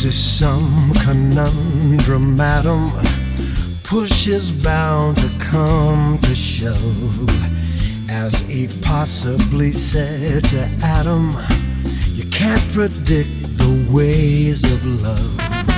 This is some conundrum, madam. Push is bound to come to shove. As Eve possibly said to Adam, you can't predict the ways of love.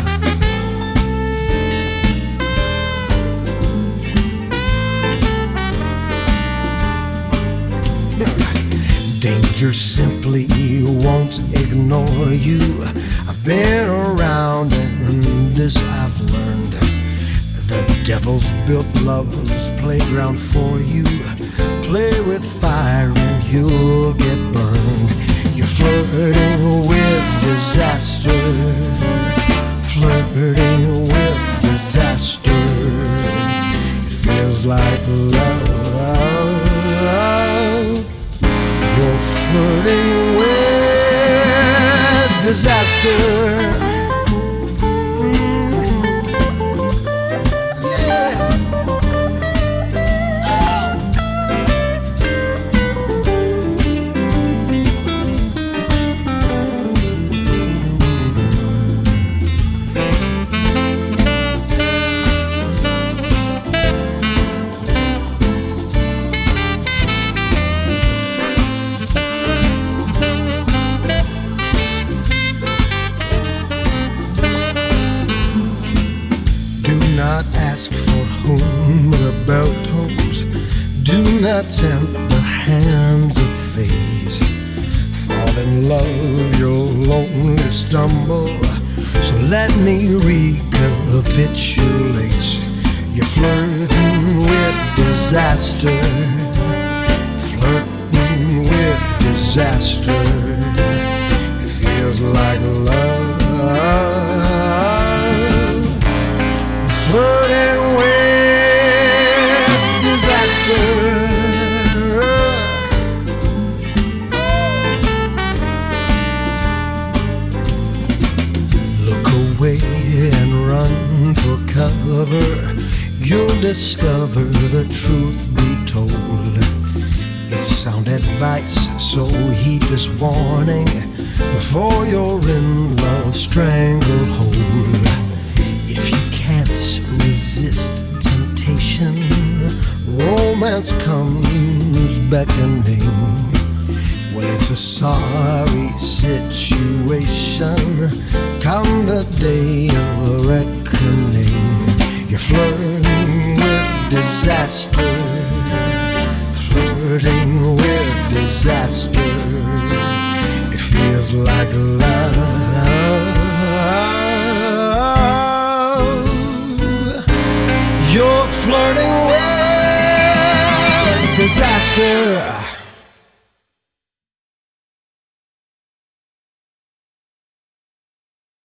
Danger simply won't ignore you. I've been around and this I've learned. The devil's built love's playground for you. Play with fire and you'll get burned. You're flirting with disaster. Flirting with disaster. It feels like love. You're flirting with disaster. Do not ask for whom the bell tolls. Do not tempt the hands of fate. Fall in love, you'll only stumble. So let me recapitulate. You're flirting with disaster. Flirting with disaster. It feels like love. Flirting with disaster. Look away and run for cover. You'll discover the truth be told. It's sound advice, so heed this warning before you're in love's stranglehold. If you can't resist temptation, romance comes beckoning. Well, it's a sorry situation, come the day of reckoning. You're flirting with disaster. Flirting with disaster. It feels like love. You're flirting with disaster.